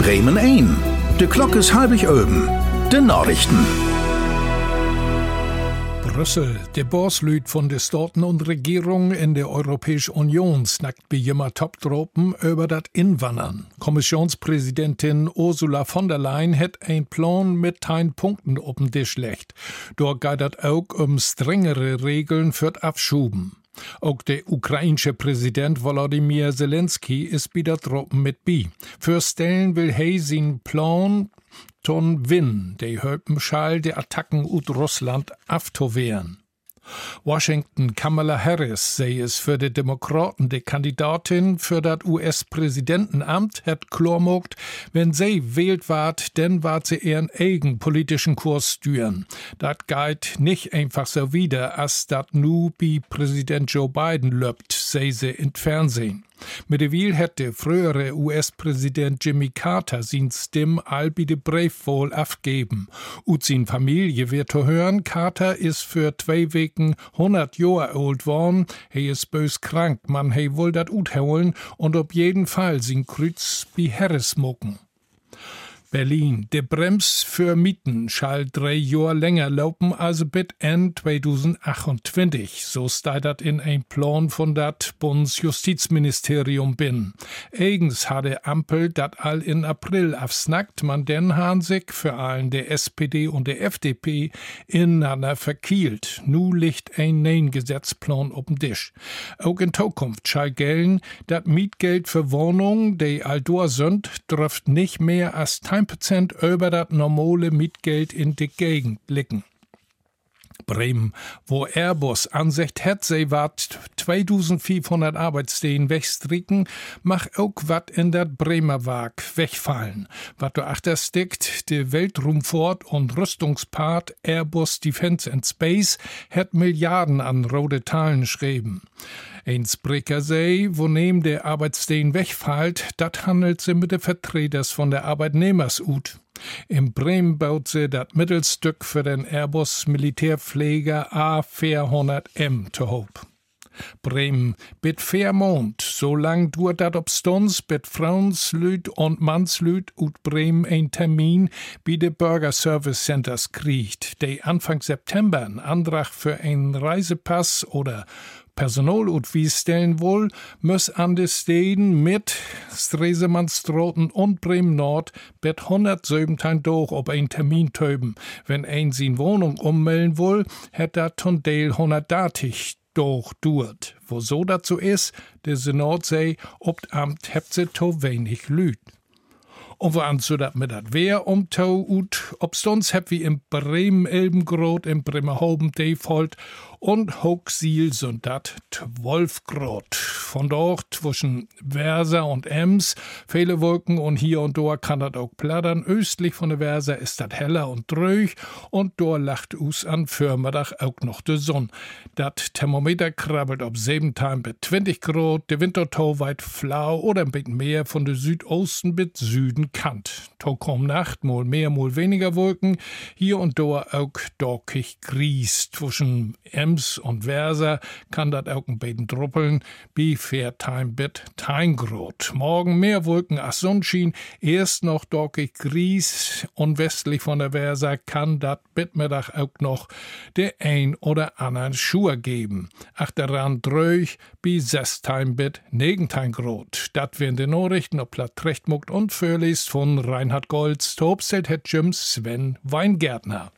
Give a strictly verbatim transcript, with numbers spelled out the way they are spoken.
Bremen ein. De Glock is halbig öben. De Nachrichten. Brüssel. Der Borslüd von der Staaten und Regierung in der Europäischen Union snackt wie immer Toptropen über das Inwandern. Kommissionspräsidentin Ursula von der Leyen hat ein Plan mit tein Punkten auf den Tisch legt. Dort geht es auch um strengere Regeln für das Abschuben. Auch der ukrainische Präsident Volodymyr Zelensky ist bei der Truppen mit bei. Für Stellen will er seinen Plan ton Win, der Hölpenschall der Attacken ut Russland abzuwehren. Washington Kamala Harris sei es für die Demokraten die Kandidatin für das U S-Präsidentenamt hat klarmogt, wenn sie wählt ward, dann ward sie ihren eigenen politischen Kurs steuern. Dat geht nicht einfach so wieder, als dat nu bei Präsident Joe Biden löbt, sei sie in Fernsehen. Mit der Wahl hätte frühere U S-Präsident Jimmy Carter sin Stimm all bei de Briefwahl abgeben. Ut sin Familie wird zu hören, Carter ist für zwei Wochen hundert Jahre alt worden. He ist bös krank, man he wohl dat utholen und ob jeden Fall sin Kreuz bei Harris mucken. Berlin. Der Brems für Mieten schall drei Jahre länger laufen als bis Ende zweitausendachtundzwanzig. So steht das in ein Plan von dat Bundesjustizministerium bin. Eigens hatte Ampel dat all in April afsnackt, man den han sich für allen der S P D und der F D P ineinander verkielt. Nu liegt ein neuen Gesetzplan auf dem Tisch. Auch in Zukunft schall gelten, dat Mietgeld für Wohnungen, die aldor sind, dürft nicht mehr als zehn Prozent über das normale Mietgeld in die Gegend blicken. Bremen, wo Airbus Ansicht hat, sie wat zweitausendfünfhundert Arbeitsstellen wegstricken, mach auch wat in dat Bremer Werk wegfallen. Wat du achter steckt, der Weltraumfahrt und Rüstungspart Airbus Defence and Space hat Milliarden an rote Talen schreiben. Ein Sprecher sei, wo neben der Arbeitsstellen wegfällt, dat handelt sie mit den Vertreters von der Arbeitnehmers ut. In Bremen baut sie das Mittelstück für den Airbus Militärpfleger A vierhundert M zu hob. Bremen, bit Fairmond, so lang duert dat obstons, bit Frauenslüd und Mannslüd ut Bremen ein Termin bei de Bürger Service Centers kriegt, die Anfang September einen Antrag für einen Reisepass oder Personalutweis stellen wohl, muss an de Städten mit Stresemannstroten und Bremen Nord bet hundertsiebzehn durch ob ein Termin töben. Wenn ein sin Wohnung ummelden wohl, hätt dat ton Deel hundertdatig durch duert. Wo so dazu is, der Senat sei, obt Amt hebt se to wenig Lüd. Und wo an so dat mit dat Wehr umtau ut, obstons heb wie in Bremen Elbengrot, in Bremerhoven Default und Hochsiel sind dat zwölf Grad. Von dort zwischen Versa und Ems viele Wolken und hier und dort kann dat auch plattern. Östlich von der Versa ist dat heller und dröch und dort lacht us an Firmedach auch noch de Sonn. Dat Thermometer krabbelt ob sieben Tage bis zwanzig Grad, der Wintertau weit flau oder ein bisschen mehr von der Südosten bis Süden kant. Tau kaum Nacht, mal mehr, mal weniger Wolken, hier und dort auch dorkig Gries. Zwischen Ems und Versa kann dat auch ein bisschen druppeln, bi Fairtime bit tein Grad. Morgen mehr Wolken als Sonnenschein, erst noch dorkig Gries und westlich von der Versa kann dat bit Mittag auch noch der ein oder anderen Schuhe geben. Achteran dröch bi sechzehn bit neunzehn Grad. Dat wären die Nachrichten ob Platt Rechtmuckt und Förlies von Reinhard Golds, Tobselt het Jim Sven Weingärtner.